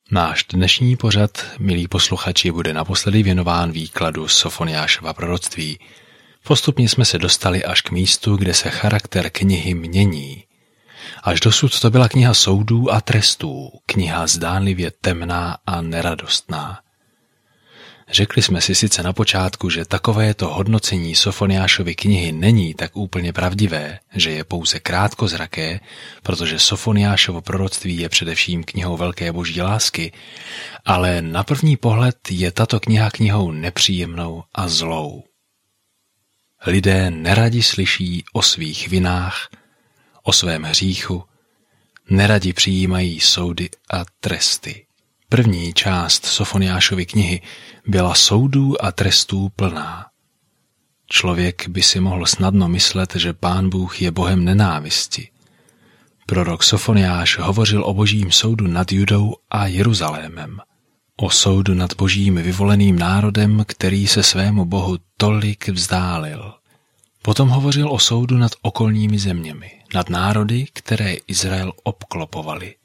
Náš dnešní pořad, milí posluchači, bude naposledy věnován výkladu Sofoniášova proroctví. Postupně jsme se dostali až k místu, kde se charakter knihy mění. Až dosud to byla kniha soudů a trestů, kniha zdánlivě temná a neradostná. Řekli jsme si sice na počátku, že takovéto hodnocení Sofoniášovy knihy není tak úplně pravdivé, že je pouze krátkozraké, protože Sofoniášovo proroctví je především knihou velké boží lásky, ale na první pohled je tato kniha knihou nepříjemnou a zlou. Lidé neradi slyší o svých vinách, o svém hříchu, neradi přijímají soudy a tresty. První část Sofoniášovy knihy byla soudů a trestů plná. Člověk by si mohl snadno myslet, že Pán Bůh je Bohem nenávisti. Prorok Sofoniáš hovořil o božím soudu nad Judou a Jeruzalémem, o soudu nad božím vyvoleným národem, který se svému Bohu tolik vzdálil. Potom hovořil o soudu nad okolními zeměmi, nad národy, které Izrael obklopovali.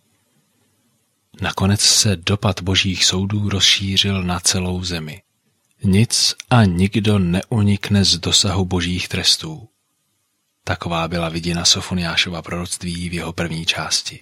Nakonec se dopad božích soudů rozšířil na celou zemi. Nic a nikdo neunikne z dosahu božích trestů. Taková byla vidina Sofoniášova proroctví v jeho první části.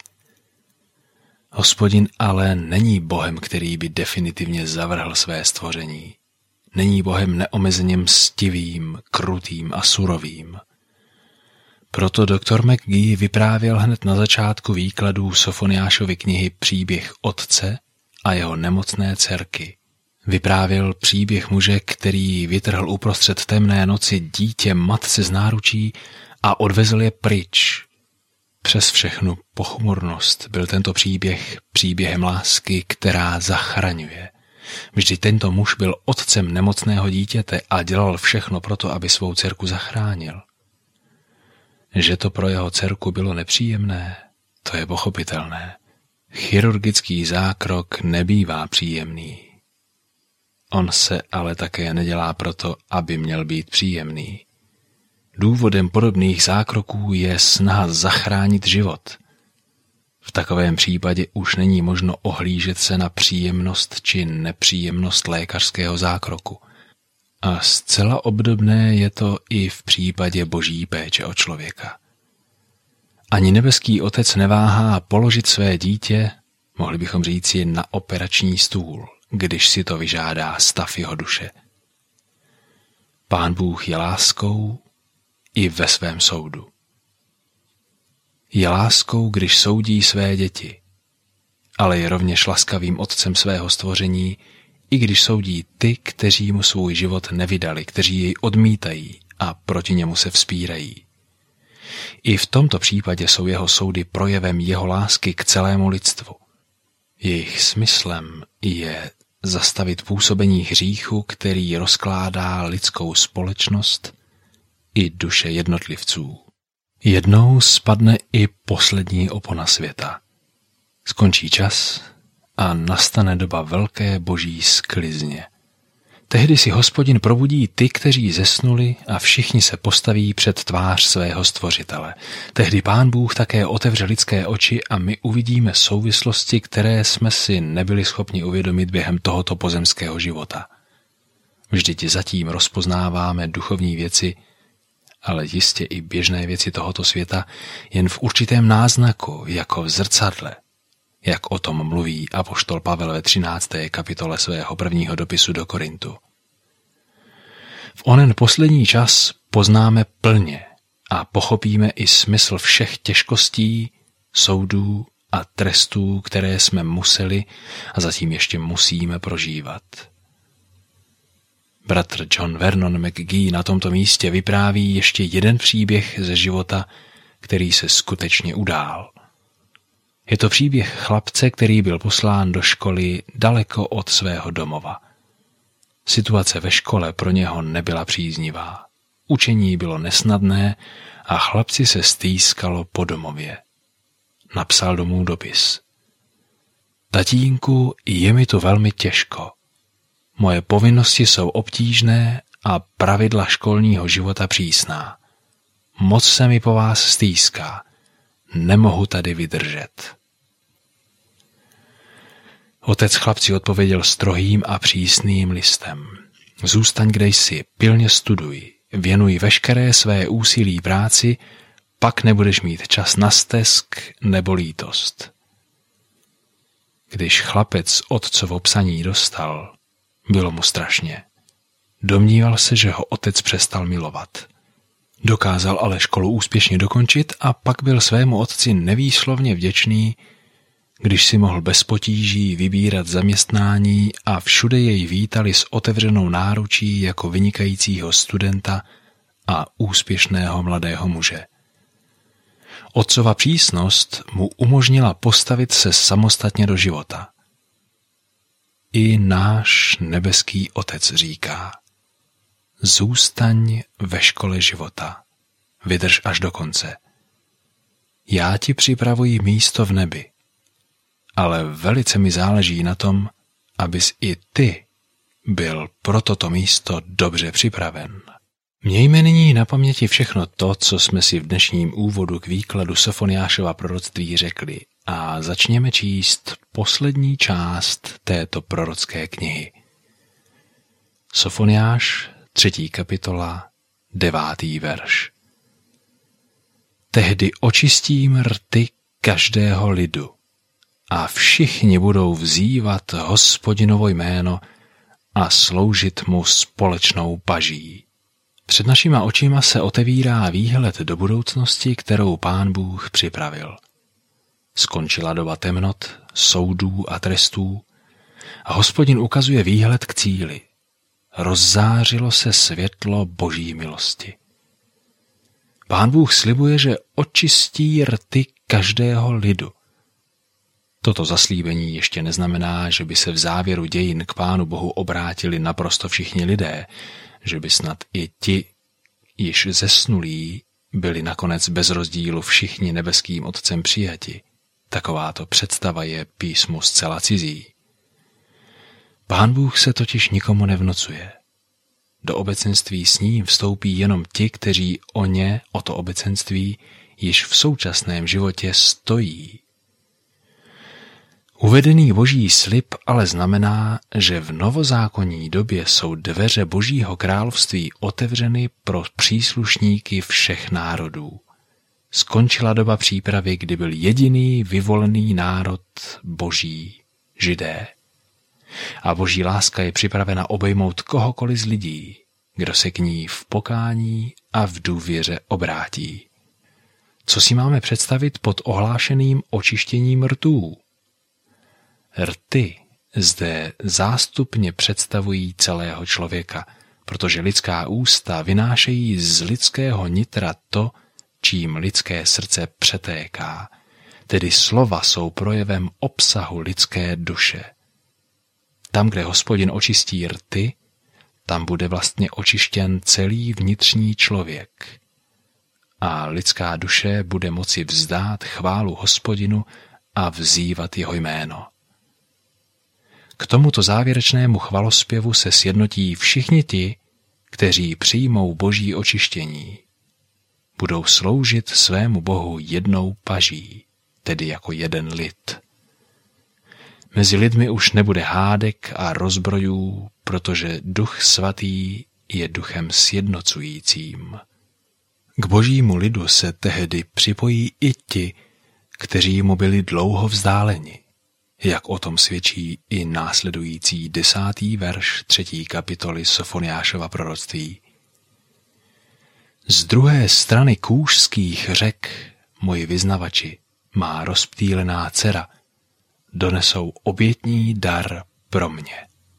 Hospodin ale není Bohem, který by definitivně zavrhl své stvoření. Není Bohem neomezeně mstivým, krutým a surovým. Proto doktor McGee vyprávěl hned na začátku výkladů Sofoniášovy knihy příběh otce a jeho nemocné dcerky. Vyprávěl příběh muže, který vytrhl uprostřed temné noci dítě matce z náručí a odvezl je pryč. Přes všechnu pochmurnost byl tento příběh příběhem lásky, která zachraňuje. Vždyť tento muž byl otcem nemocného dítěte a dělal všechno proto, aby svou dcerku zachránil. Že to pro jeho dcerku bylo nepříjemné, to je pochopitelné. Chirurgický zákrok nebývá příjemný. On se ale také nedělá proto, aby měl být příjemný. Důvodem podobných zákroků je snaha zachránit život. V takovém případě už není možno ohlížet se na příjemnost či nepříjemnost lékařského zákroku. A zcela obdobné je to i v případě boží péče o člověka. Ani nebeský otec neváhá položit své dítě, mohli bychom říci, na operační stůl, když si to vyžádá stav jeho duše. Pán Bůh je láskou i ve svém soudu. Je láskou, když soudí své děti, ale je rovněž laskavým otcem svého stvoření, i když soudí ty, kteří mu svůj život nevydali, kteří jej odmítají a proti němu se vzpírají. I v tomto případě jsou jeho soudy projevem jeho lásky k celému lidstvu. Jejich smyslem je zastavit působení hříchu, který rozkládá lidskou společnost i duše jednotlivců. Jednou spadne i poslední opona světa. Skončí čas a nastane doba velké boží sklizně. Tehdy si Hospodin probudí ty, kteří zesnuli, a všichni se postaví před tvář svého stvořitele. Tehdy Pán Bůh také otevře lidské oči a my uvidíme souvislosti, které jsme si nebyli schopni uvědomit během tohoto pozemského života. Vždyť zatím rozpoznáváme duchovní věci, ale jistě i běžné věci tohoto světa jen v určitém náznaku, jako v zrcadle, jak o tom mluví apoštol Pavel ve 13. kapitole svého prvního dopisu do Korintu. V onen poslední čas poznáme plně a pochopíme i smysl všech těžkostí, soudů a trestů, které jsme museli a zatím ještě musíme prožívat. Bratr John Vernon McGee na tomto místě vypráví ještě jeden příběh ze života, který se skutečně udál. Je to příběh chlapce, který byl poslán do školy daleko od svého domova. Situace ve škole pro něho nebyla příznivá. Učení bylo nesnadné a chlapci se stýskalo po domově. Napsal domů dopis. Tatínku, je mi tu velmi těžko. Moje povinnosti jsou obtížné a pravidla školního života přísná. Moc se mi po vás stýská. Nemohu tady vydržet. Otec chlapci odpověděl strohým a přísným listem. Zůstaň, kde jsi, pilně studuj, věnuj veškeré své úsilí práci, pak nebudeš mít čas na stesk nebo lítost. Když chlapec otcovo psaní dostal, bylo mu strašně. Domníval se, že ho otec přestal milovat. Dokázal ale školu úspěšně dokončit a pak byl svému otci nevýslovně vděčný, když si mohl bez potíží vybírat zaměstnání a všude jej vítali s otevřenou náručí jako vynikajícího studenta a úspěšného mladého muže. Otcova přísnost mu umožnila postavit se samostatně do života. I náš nebeský Otec říká: zůstaň ve škole života, vydrž až do konce. Já ti připravuji místo v nebi, ale velice mi záleží na tom, abys i ty byl pro toto místo dobře připraven. Mějme nyní na paměti všechno to, co jsme si v dnešním úvodu k výkladu Sofoniášova proroctví řekli, a začněme číst poslední část této prorocké knihy. Sofoniáš, 3. kapitola, 9. verš. Tehdy očistím rty každého lidu a všichni budou vzývat Hospodinovo jméno a sloužit mu společnou paží. Před našima očima se otevírá výhled do budoucnosti, kterou Pán Bůh připravil. Skončila doba temnot, soudů a trestů a Hospodin ukazuje výhled k cíli. Rozzářilo se světlo Boží milosti. Pán Bůh slibuje, že očistí rty každého lidu. Toto zaslíbení ještě neznamená, že by se v závěru dějin k Pánu Bohu obrátili naprosto všichni lidé, že by snad i ti, již zesnulí, byli nakonec bez rozdílu všichni nebeským Otcem přijati. Takováto představa je písmu zcela cizí. Pán Bůh se totiž nikomu nevnocuje. Do obecenství s ním vstoupí jenom ti, kteří o to obecenství již v současném životě stojí. Uvedený Boží slib ale znamená, že v novozákonní době jsou dveře Božího království otevřeny pro příslušníky všech národů. Skončila doba přípravy, kdy byl jediný vyvolený národ Boží, Židé. A Boží láska je připravena obejmout kohokoliv z lidí, kdo se k ní v pokání a v důvěře obrátí. Co si máme představit pod ohlášeným očištěním rtů? Rty zde zástupně představují celého člověka, protože lidská ústa vynášejí z lidského nitra to, čím lidské srdce přetéká, tedy slova jsou projevem obsahu lidské duše. Tam, kde Hospodin očistí rty, tam bude vlastně očištěn celý vnitřní člověk. A lidská duše bude moci vzdát chválu Hospodinu a vzývat jeho jméno. K tomuto závěrečnému chvalospěvu se sjednotí všichni ti, kteří přijmou Boží očištění. Budou sloužit svému Bohu jednou paží, tedy jako jeden lid. Mezi lidmi už nebude hádek a rozbrojů, protože Duch Svatý je duchem sjednocujícím. K Božímu lidu se tehdy připojí i ti, kteří mu byli dlouho vzdáleni, jak o tom svědčí i následující 10. verš 3. kapitoly Sofoniášova proroctví. Z druhé strany kůžských řek, moji vyznavači, má rozptýlená dcera, donesou obětní dar pro mě.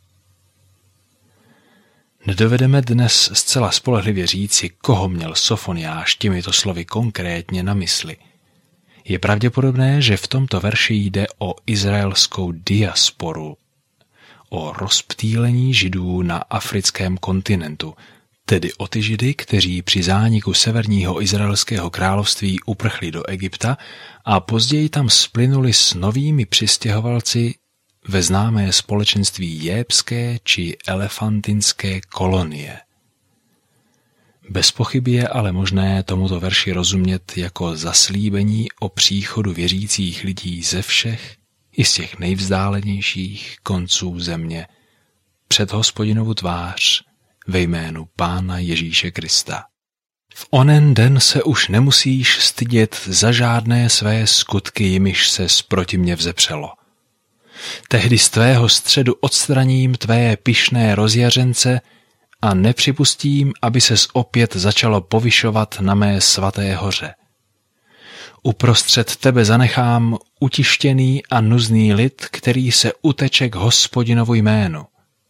Nedovedeme dnes zcela spolehlivě říci, koho měl Sofoniáš těmito slovy konkrétně na mysli. Je pravděpodobné, že v tomto verši jde o izraelskou diasporu, o rozptýlení Židů na africkém kontinentu, tedy o ty Židy, kteří při zániku severního izraelského království uprchli do Egypta a později tam splynuli s novými přistěhovalci ve známé společenství jébské či elefantinské kolonie. Bez pochyby je ale možné tomuto verši rozumět jako zaslíbení o příchodu věřících lidí ze všech, i z těch nejvzdálenějších konců země před Hospodinovu tvář ve jménu Pána Ježíše Krista. V onen den se už nemusíš stydět za žádné své skutky, jimiž ses proti mně vzepřelo. Tehdy z tvého středu odstraním tvé pyšné rozjařence a nepřipustím, aby ses opět začalo povyšovat na mé svaté hoře. Uprostřed tebe zanechám utištěný a nuzný lid, který se uteče k Hospodinovu jménu.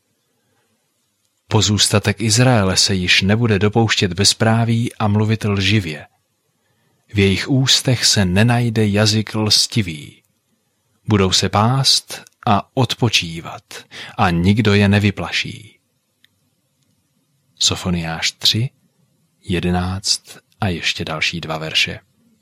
Pozůstatek Izraele se již nebude dopouštět bezpráví a mluvit lživě. V jejich ústech se nenajde jazyk lstivý. Budou se pást a odpočívat a nikdo je nevyplaší. Sofoniáš 3, 11 a ještě další 2 verše.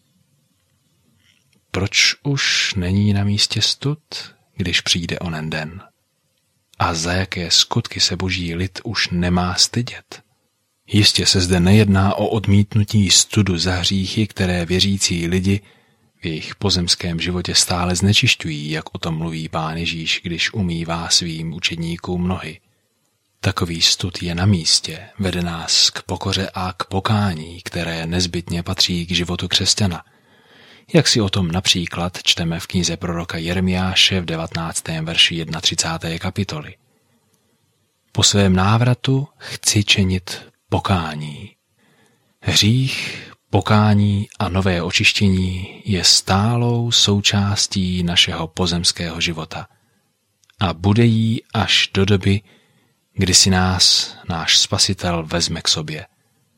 Proč už není na místě stud, když přijde onen den? A za jaké skutky se boží lid už nemá stydět? Jistě se zde nejedná o odmítnutí studu za hříchy, které věřící lidi v jejich pozemském životě stále znečišťují, jak o tom mluví Pán Ježíš, když umývá svým učedníkům nohy. Takový stud je na místě, vede nás k pokoře a k pokání, které nezbytně patří k životu křesťana. Jak si o tom například čteme v knize proroka Jeremiáše v 19. verši 31. kapitoly. Po svém návratu chci činit pokání. Hřích, pokání a nové očištění je stálou součástí našeho pozemského života a bude jí až do doby, kdy si nás náš Spasitel vezme k sobě.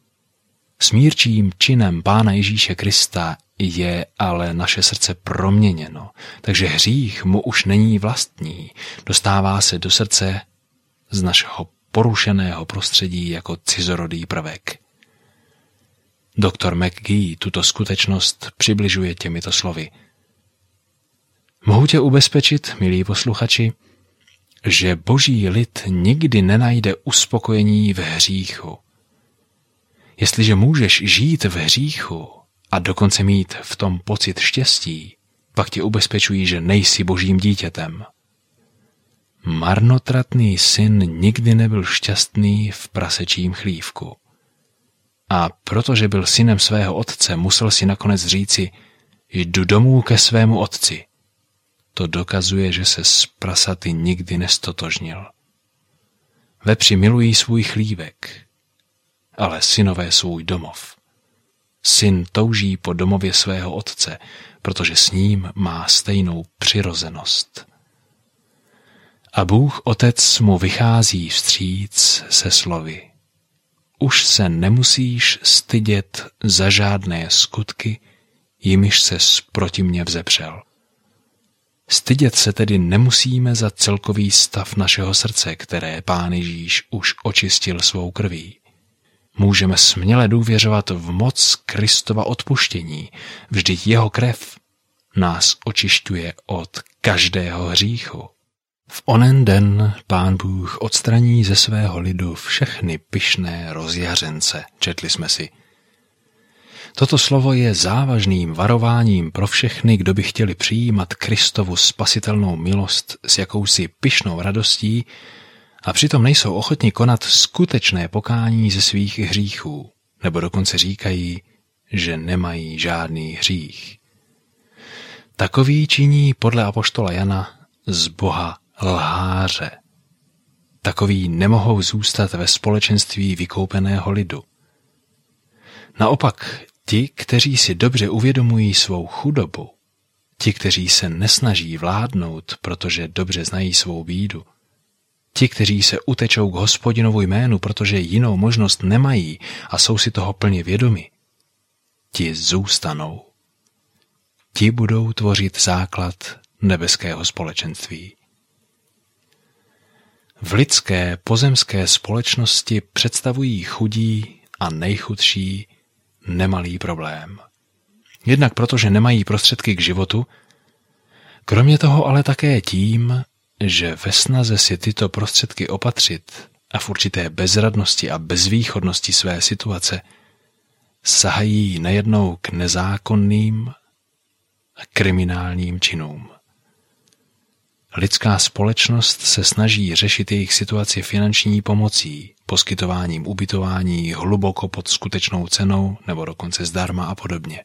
Smírčím činem Pána Ježíše Krista je ale naše srdce proměněno, takže hřích mu už není vlastní, dostává se do srdce z našeho porušeného prostředí jako cizorodý prvek. Doktor McGee tuto skutečnost přibližuje těmito slovy. Mohu tě ubezpečit, milí posluchači, že boží lid nikdy nenajde uspokojení v hříchu. Jestliže můžeš žít v hříchu a dokonce mít v tom pocit štěstí, pak tě ubezpečují, že nejsi božím dítětem. Marnotratný syn nikdy nebyl šťastný v prasečím chlívku. A protože byl synem svého otce, musel si nakonec říci, jdu domů ke svému otci. To dokazuje, že se s prasaty nikdy nestotožnil. Vepři milují svůj chlívek, ale synové svůj domov. Syn touží po domově svého otce, protože s ním má stejnou přirozenost. A Bůh Otec mu vychází vstříc se slovy. Už se nemusíš stydět za žádné skutky, jimiž ses proti mně vzepřel. Stydět se tedy nemusíme za celkový stav našeho srdce, které Pán Ježíš už očistil svou krví. Můžeme směle důvěřovat v moc Kristova odpuštění, vždyť jeho krev nás očišťuje od každého hříchu. V onen den Pán Bůh odstraní ze svého lidu všechny pyšné rozjařence, četli jsme si. Toto slovo je závažným varováním pro všechny, kdo by chtěli přijímat Kristovu spasitelnou milost s jakousi pyšnou radostí a přitom nejsou ochotni konat skutečné pokání ze svých hříchů, nebo dokonce říkají, že nemají žádný hřích. Takoví činí podle apoštola Jana z Boha lháře. Takoví nemohou zůstat ve společenství vykoupeného lidu. Naopak, ti, kteří si dobře uvědomují svou chudobu, ti, kteří se nesnaží vládnout, protože dobře znají svou bídu, ti, kteří se utečou k Hospodinovu jménu, protože jinou možnost nemají a jsou si toho plně vědomi, ti zůstanou. Ti budou tvořit základ nebeského společenství. V lidské pozemské společnosti představují chudí a nejchudší nemalý problém. Jednak protože nemají prostředky k životu, kromě toho ale také tím, že ve snaze si tyto prostředky opatřit a v určité bezradnosti a bezvýchodnosti své situace sahají nejednou k nezákonným a kriminálním činům. Lidská společnost se snaží řešit jejich situaci finanční pomocí, poskytováním ubytování hluboko pod skutečnou cenou nebo dokonce zdarma a podobně.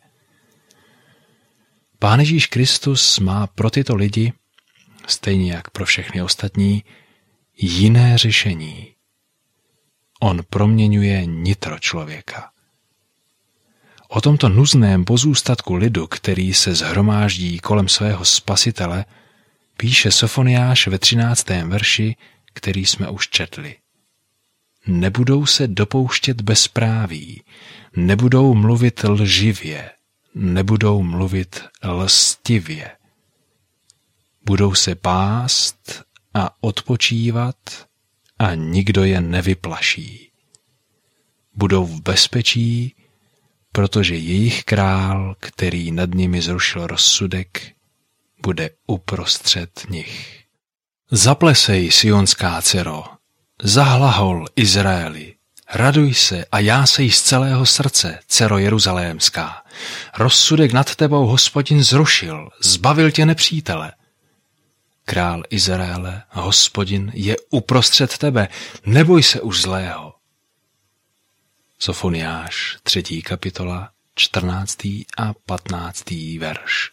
Pán Ježíš Kristus má pro tyto lidi, stejně jak pro všechny ostatní, jiné řešení. On proměňuje nitro člověka. O tomto nuzném pozůstatku lidu, který se shromáždí kolem svého spasitele, píše Sofoniáš ve 13. verši, který jsme už četli. Nebudou se dopouštět bezpráví, nebudou mluvit lživě, nebudou mluvit lstivě. Budou se pást a odpočívat a nikdo je nevyplaší. Budou v bezpečí, protože jejich král, který nad nimi zrušil rozsudek, bude uprostřed nich. Zaplesej, sionská dcero, zahlahol Izraeli, raduj se a jásej z celého srdce, dcero jeruzalémská. Rozsudek nad tebou Hospodin zrušil, zbavil tě nepřítele. Král Izraele, Hospodin, je uprostřed tebe, neboj se už zlého. Sofoniáš, 3. kapitola, 14. a 15. verš.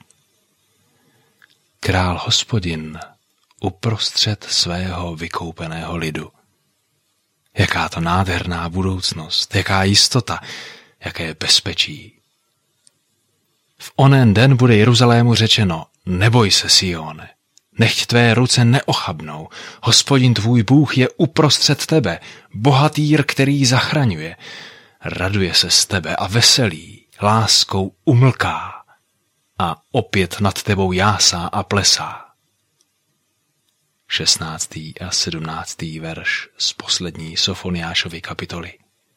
Král Hospodin uprostřed svého vykoupeného lidu. Jaká to nádherná budoucnost, jaká jistota, jaké bezpečí. V onen den bude Jeruzalému řečeno, neboj se, Sione, nechť tvé ruce neochabnou, Hospodin tvůj Bůh je uprostřed tebe, bohatýr, který zachraňuje. Raduje se z tebe a veselí, láskou umlká a opět nad tebou jásá a plesá. 16. a 17. verš z poslední Sofoniášovy kapitoly.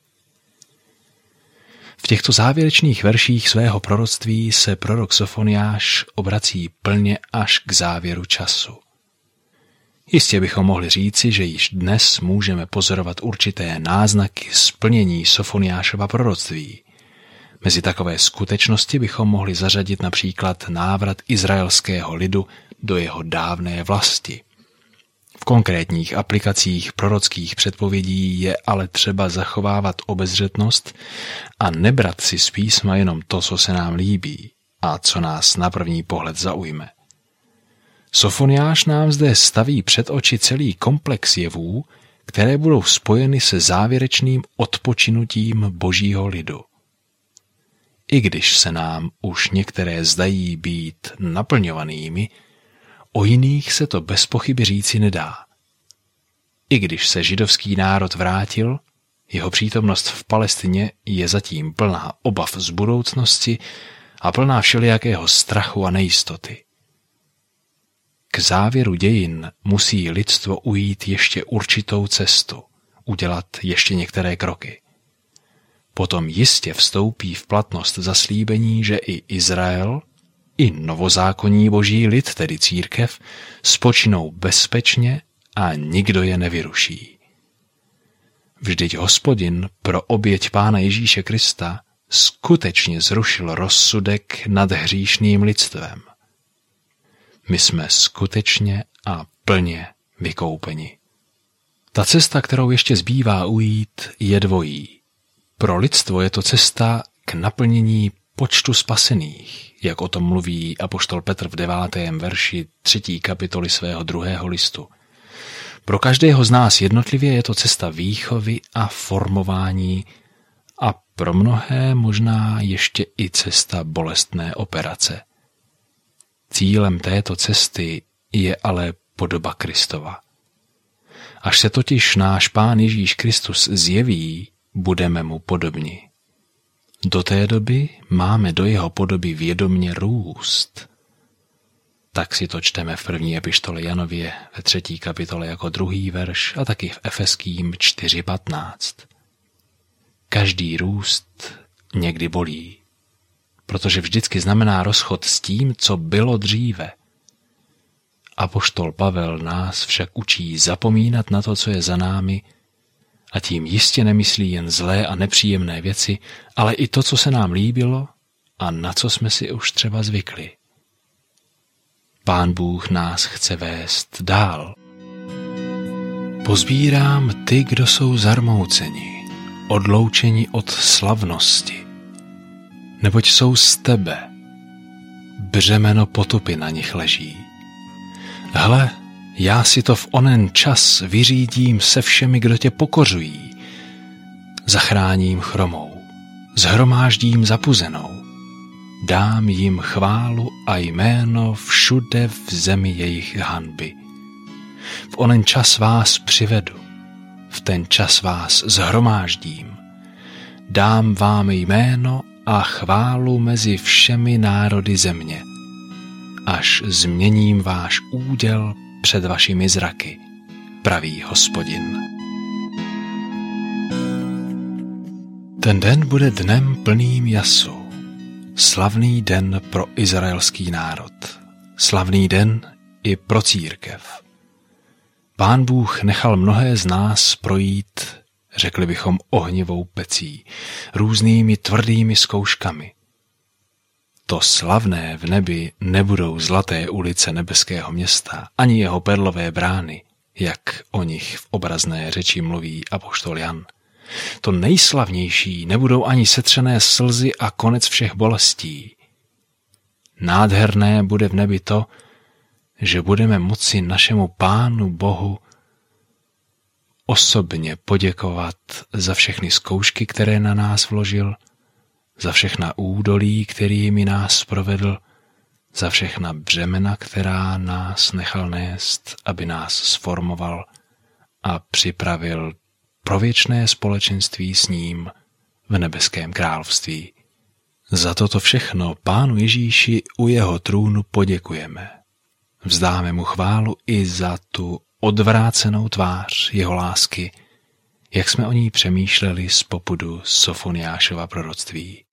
V těchto závěrečných verších svého proroctví se prorok Sofoniáš obrací plně až k závěru času. Jistě bychom mohli říci, že již dnes můžeme pozorovat určité náznaky splnění Sofoniášova proroctví. Mezi takové skutečnosti bychom mohli zařadit například návrat izraelského lidu do jeho dávné vlasti. V konkrétních aplikacích prorockých předpovědí je ale třeba zachovávat obezřetnost a nebrat si z písma jenom to, co se nám líbí a co nás na první pohled zaujme. Sofoniáš nám zde staví před oči celý komplex jevů, které budou spojeny se závěrečným odpočinutím božího lidu. I když se nám už některé zdají být naplňovanými, o jiných se to bez pochyby říci nedá. I když se židovský národ vrátil, jeho přítomnost v Palestině je zatím plná obav z budoucnosti a plná všelijakého strachu a nejistoty. K závěru dějin musí lidstvo ujít ještě určitou cestu, udělat ještě některé kroky. Potom jistě vstoupí v platnost zaslíbení, že i Izrael, i novozákonní boží lid, tedy církev, spočinou bezpečně a nikdo je nevyruší. Vždyť Hospodin pro oběť Pána Ježíše Krista skutečně zrušil rozsudek nad hříšným lidstvem. My jsme skutečně a plně vykoupeni. Ta cesta, kterou ještě zbývá ujít, je dvojí. Pro lidstvo je to cesta k naplnění počtu spasených, jak o tom mluví apoštol Petr v 9. verši 3. kapitoly svého 2. listu. Pro každého z nás jednotlivě je to cesta výchovy a formování a pro mnohé možná ještě i cesta bolestné operace. Cílem této cesty je ale podoba Kristova. Až se totiž náš Pán Ježíš Kristus zjeví, budeme mu podobni. Do té doby máme do jeho podoby vědomě růst. Tak si to čteme v první epištole Janově ve 3. kapitole jako 2. verš a taky v Efeským 4.15. Každý růst někdy bolí, protože vždycky znamená rozchod s tím, co bylo dříve. Apoštol Pavel nás však učí zapomínat na to, co je za námi, a tím jistě nemyslí jen zlé a nepříjemné věci, ale i to, co se nám líbilo a na co jsme si už třeba zvykli. Pán Bůh nás chce vést dál. Pozbírám ty, kdo jsou zarmouceni, odloučeni od slavnosti, neboť jsou z tebe, břemeno potupy na nich leží. Hle, já si to v onen čas vyřídím se všemi, kdo tě pokořují, zachráním chromou, zhromáždím zapuzenou, dám jim chválu a jméno všude v zemi jejich hanby. V onen čas vás přivedu, v ten čas vás zhromáždím, dám vám jméno a chválu mezi všemi národy země, až změním váš úděl před vašimi zraky, praví Hospodin. Ten den bude dnem plným jasu, slavný den pro izraelský národ, slavný den i pro církev. Pán Bůh nechal mnohé z nás projít, řekli bychom, ohnivou pecí, různými tvrdými zkouškami. To slavné v nebi nebudou zlaté ulice nebeského města, ani jeho perlové brány, jak o nich v obrazné řeči mluví apoštol Jan. To nejslavnější nebudou ani setřené slzy a konec všech bolestí. Nádherné bude v nebi to, že budeme moci našemu Pánu Bohu osobně poděkovat za všechny zkoušky, které na nás vložil, za všechna údolí, kterými nás provedl, za všechna břemena, která nás nechal nést, aby nás sformoval a připravil pro věčné společenství s ním v nebeském království. Za toto všechno Pánu Ježíši u jeho trůnu poděkujeme. Vzdáme mu chválu i za tu odvrácenou tvář jeho lásky, jak jsme o ní přemýšleli z popudu Sofoniášova proroctví.